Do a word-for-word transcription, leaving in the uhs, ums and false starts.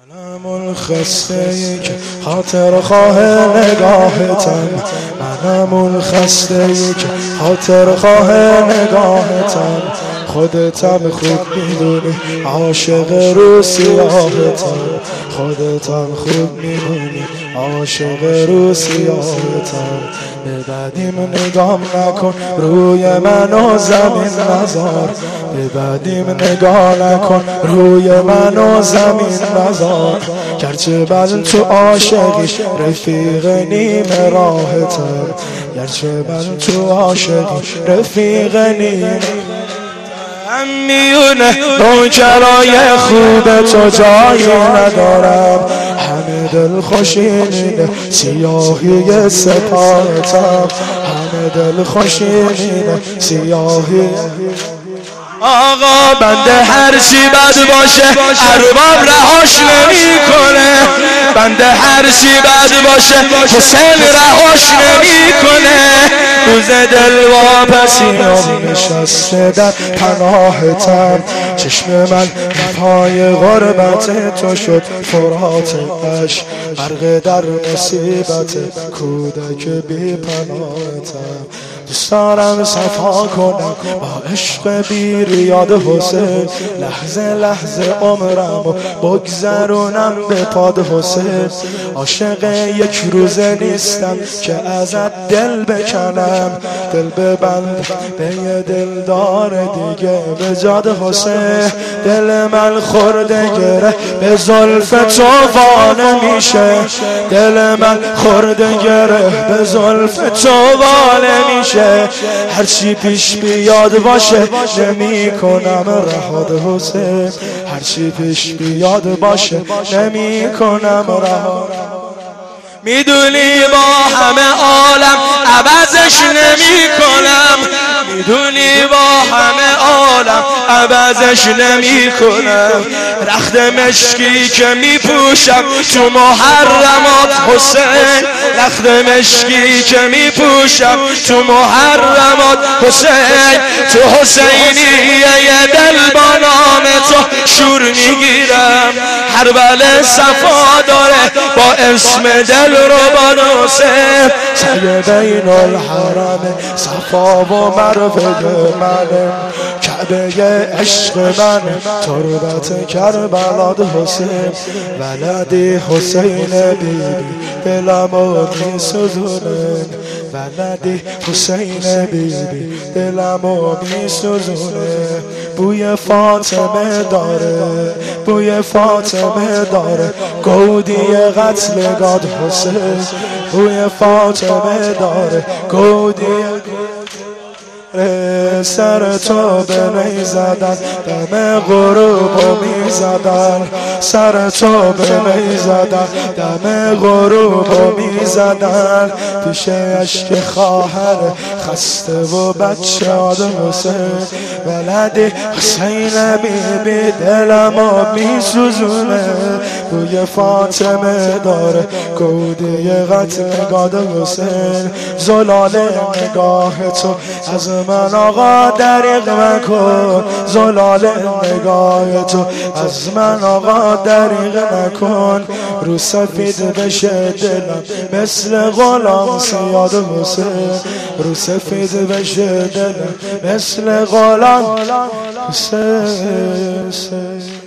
منم خسته ای که خاطر خواه نگاهتم، منم اون خسته ای که خاطر خواه نگاهتم. خودتم خوب میدونی عاشق رو سیاهتم، خودتم خوب میدونی عاشق رو سیاهتم. به بعدیم نگام نکن روی من و زمین نزار، به بعدیم نگاه نکن روی من و زمین نزار. گرچه من تو عاشقی رفیق نیم راهتم، گرچه من تو عاشقی رفیق نیم میونه نوکرای خوب تو جایی ندارم. همه دل خوشینه سیاهی سپارتم، همه دل خوشینه سیاهی. آقا بنده هرچی بد باشه ارباب رهاش نمی کنه، بنده هرچی بد باشه حسین رهاش نمی کنه. روز دل واپسیم نشسته در پناهتم، چشم من پای غربت تو شد فرات عشق، غرق در مصیبت کودک بی پناهتم. دوست دارم صفا کنم با عشق بی ریاد حسین، لحظه لحظه عمرم و بگذرونم به پاد حسین. عاشق یک روزه نیستم که ازت دل بکنم، دل ببند به یه دلدار دیگه به جاد حسین. دل من خورده گره به زلف تو وانه میشه، دل من خورده گره به زلف تو وانه میشه. هرچی پیش بیاد باشه نمی کنم رهاد حسین، هرچی پیش بیاد باشه نمی کنم رهاد. میدونی با همه عالم عوضش نمی کنم، میدونی با همه عالم عوضش نمی کنم. رخت مشکی که می پوشم تو محرمات حسین، رخت مشکی که می پوشم تو محرمات حسین. تو حسینیه دل با نام تو شور میگیرم، هر بله صفا داره با اسم دل رو با حسین. سعی بین الحرم صفا و مروه منه، کعبه عشق من تربت کربلا حسین. ولدی حسین بیبی دلمو میسوزونه، ولدی حسین بیبی دلمو میسوزونه. بوی فاطمه داره، بوی فاطمه داره گودی قتل گاد حسین. بوی فاطمه داره گودی سر تو به نی زدن، دم غروب می زدن، سر تو به نی زدن، دم غروب می زدن. پیش عشق خواهر خسته و بچه آدم حسین، ولد حسین بیبی دلمو می سوزونه. بوی فاطمه داره گودی قتل گاد حسین. زلال نگاه تو از من آقا دریغ نکن، زلال نگاه تو از من آقا دریغ نکن. رو سفید بشه دلم مثل غلام سیاد حسین، رو سفید بشه دلم مثل غلام حسین.